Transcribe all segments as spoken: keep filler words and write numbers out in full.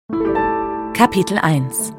Kapitel eins.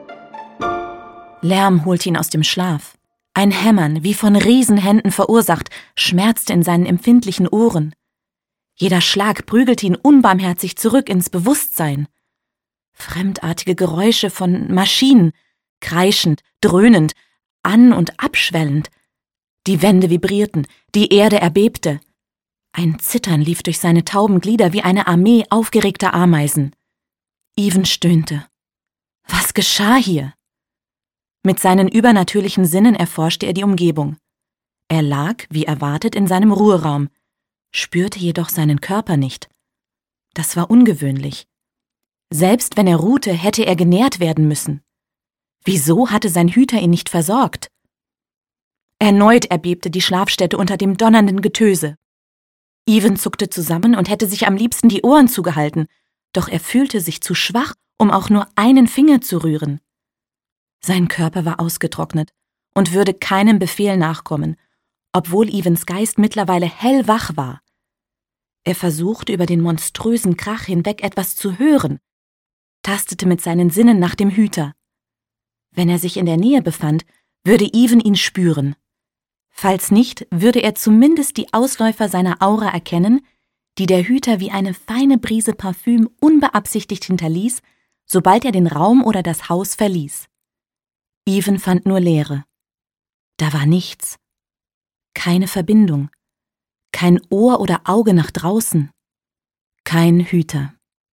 Lärm holte ihn aus dem Schlaf. Ein Hämmern, wie von Riesenhänden verursacht, schmerzte in seinen empfindlichen Ohren. Jeder Schlag prügelte ihn unbarmherzig zurück ins Bewusstsein. Fremdartige Geräusche von Maschinen, kreischend, dröhnend, an- und abschwellend. Die Wände vibrierten, die Erde erbebte. Ein Zittern lief durch seine tauben Glieder wie eine Armee aufgeregter Ameisen. Even stöhnte. Was geschah hier? Mit seinen übernatürlichen Sinnen erforschte er die Umgebung. Er lag, wie erwartet, in seinem Ruheraum, spürte jedoch seinen Körper nicht. Das war ungewöhnlich. Selbst wenn er ruhte, hätte er genährt werden müssen. Wieso hatte sein Hüter ihn nicht versorgt? Erneut erbebte die Schlafstätte unter dem donnernden Getöse. Even zuckte zusammen und hätte sich am liebsten die Ohren zugehalten, doch er fühlte sich zu schwach, um auch nur einen Finger zu rühren. Sein Körper war ausgetrocknet und würde keinem Befehl nachkommen, obwohl Evens Geist mittlerweile hellwach war. Er versuchte über den monströsen Krach hinweg etwas zu hören, tastete mit seinen Sinnen nach dem Hüter. Wenn er sich in der Nähe befand, würde Even ihn spüren. Falls nicht, würde er zumindest die Ausläufer seiner Aura erkennen, die der Hüter wie eine feine Brise Parfüm unbeabsichtigt hinterließ, sobald er den Raum oder das Haus verließ. Even fand nur Leere. Da war nichts. Keine Verbindung. Kein Ohr oder Auge nach draußen. Kein Hüter.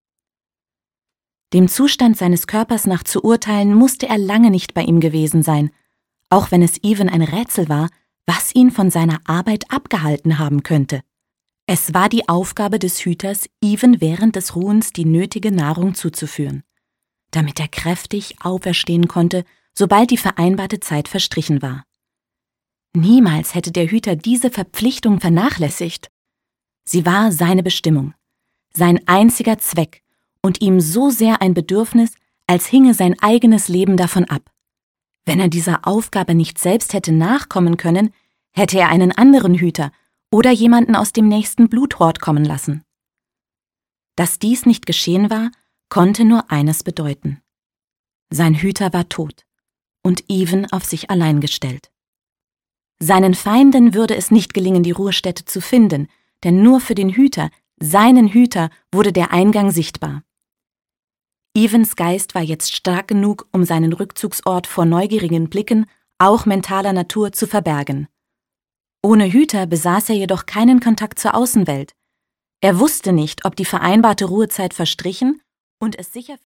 Dem Zustand seines Körpers nach zu urteilen, musste er lange nicht bei ihm gewesen sein, auch wenn es Even ein Rätsel war, was ihn von seiner Arbeit abgehalten haben könnte. Es war die Aufgabe des Hüters, Even während des Ruhens die nötige Nahrung zuzuführen, damit er kräftig auferstehen konnte, sobald die vereinbarte Zeit verstrichen war. Niemals hätte der Hüter diese Verpflichtung vernachlässigt. Sie war seine Bestimmung, sein einziger Zweck und ihm so sehr ein Bedürfnis, als hinge sein eigenes Leben davon ab. Wenn er dieser Aufgabe nicht selbst hätte nachkommen können, hätte er einen anderen Hüter oder jemanden aus dem nächsten Bluthort kommen lassen. Dass dies nicht geschehen war, konnte nur eines bedeuten. Sein Hüter war tot und Even auf sich allein gestellt. Seinen Feinden würde es nicht gelingen, die Ruhestätte zu finden, denn nur für den Hüter, seinen Hüter, wurde der Eingang sichtbar. Evens Geist war jetzt stark genug, um seinen Rückzugsort vor neugierigen Blicken, auch mentaler Natur, zu verbergen. Ohne Hüter besaß er jedoch keinen Kontakt zur Außenwelt. Er wusste nicht, ob die vereinbarte Ruhezeit verstrichen und es sicher